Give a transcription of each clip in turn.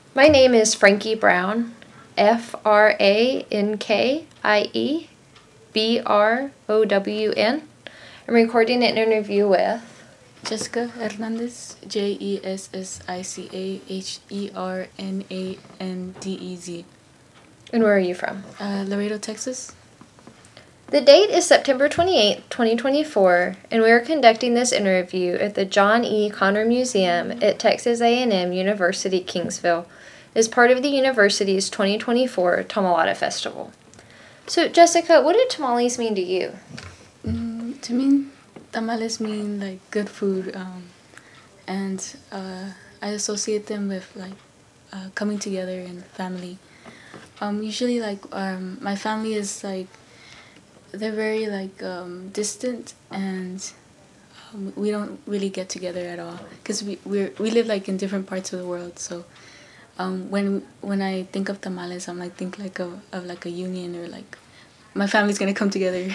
My name is Frankie Brown, Frankie I'm recording an interview with Jessica Hernandez, Jessihernandez. And where are you from? Laredo, Texas. The date is September 28th, 2024, and we are conducting this interview at the John E. Conner Museum at Texas A&M University, Kingsville, as part of the university's 2024 Tamalata Festival. So, Jessica, what do tamales mean to you? To me, tamales mean like good food, and I associate them with like coming together in family. Usually, my family is like they're very distant, and we don't really get together at all because we live like in different parts of the world. So when I think of tamales, I'm like think like of like a union, or like my family's gonna come together.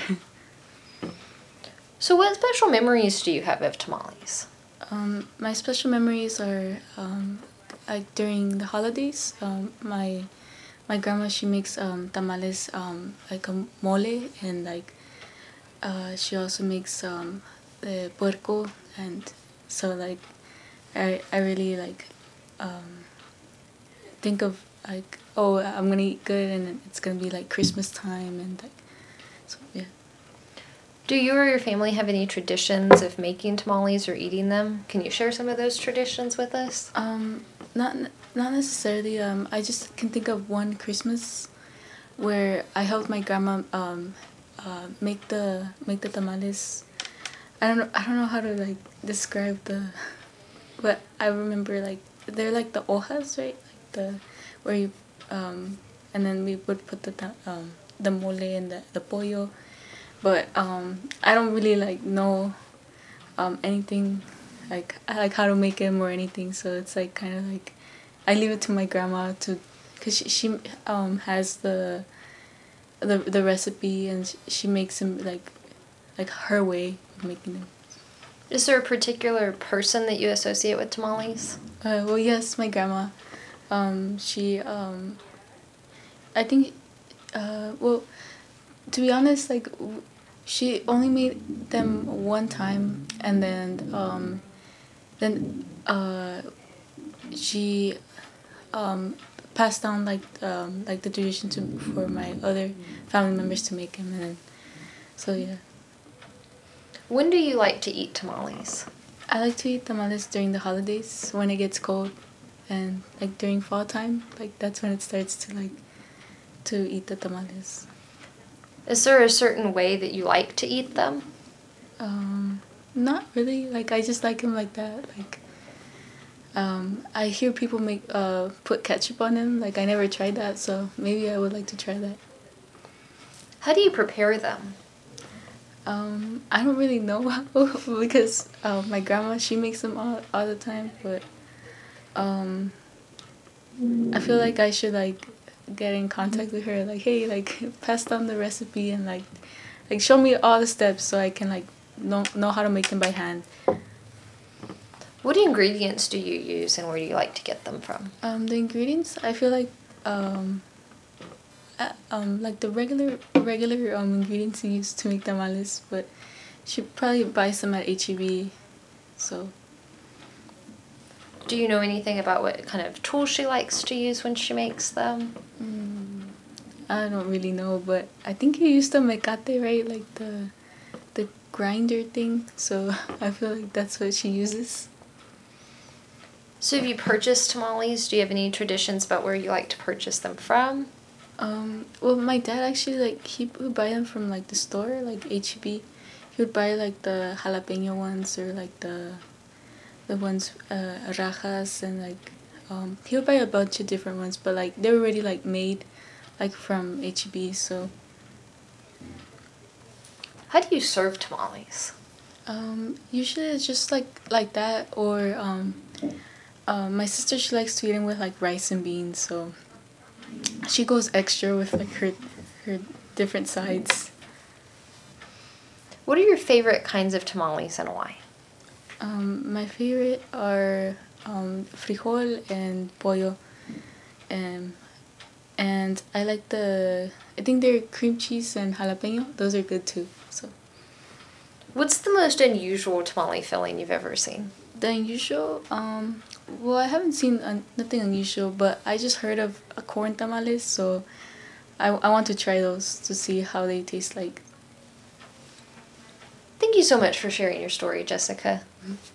So what special memories do you have of tamales? My special memories are like during the holidays. My grandma, she makes tamales, like a mole, and like she also makes the puerco, and so like I really like think of like, oh, I'm gonna eat good, and it's gonna be like Christmas time, and like, so yeah. Do you or your family have any traditions of making tamales or eating them? Can you share some of those traditions with us? Not not necessarily. I just can think of one Christmas where I helped my grandma make the tamales. I don't know how to like describe the, but I remember like they're like the hojas, right? Like the where you and then we would put the mole and the pollo, but I don't really like know anything like how to make them or anything, so it's like kind of like I leave it to my grandma to, because she has the recipe, and she makes them like her way of making them. Is there a particular person that you associate with tamales? Well, yes, my grandma. She I think well, to be honest, like she only made them one time, and then she passed down like the tradition to for my other family members to make them, and then, so yeah. When do you like to eat tamales? I like to eat tamales during the holidays when it gets cold, and like during fall time, like that's when it starts to like to eat the tamales. Is there a certain way that you like to eat them? Not really. Like I just like them like that. Like I hear people make put ketchup on them. Like I never tried that, so maybe I would like to try that. How do you prepare them? I don't really know how, because my grandma, she makes them all the time, but I feel like I should like get in contact with her, like, hey, like pass down the recipe, and like show me all the steps so I can like know how to make them by hand. What ingredients do you use and where do you like to get them from? The ingredients, I feel like the regular ingredients you use to make tamales, but you should probably buy some at HEB. So Do you know anything about what kind of tools she likes to use when she makes them? I don't really know, but I think you use the mecate, right? Like the grinder thing. So I feel like that's what she uses. So have you purchased tamales? Do you have any traditions about where you like to purchase them from? Well, my dad actually, like, he would buy them from like the store, like HEB. He would buy like the jalapeno ones, or like the ones rajas, and like he would buy a bunch of different ones, but like they're already like made like from HEB. So How do you serve tamales? usually it's just like that, or my sister, she likes to eat them with like rice and beans, so she goes extra with like her different sides. What are your favorite kinds of tamales and why? My favorite are frijol and pollo. and I like I think they're cream cheese and jalapeno. Those are good too. So. What's the most unusual tamale filling you've ever seen? The unusual, well, I haven't seen nothing unusual, but I just heard of a corn tamales, so I want to try those to see how they taste like. Thank you so much for sharing your story, Jessica. Mm-hmm.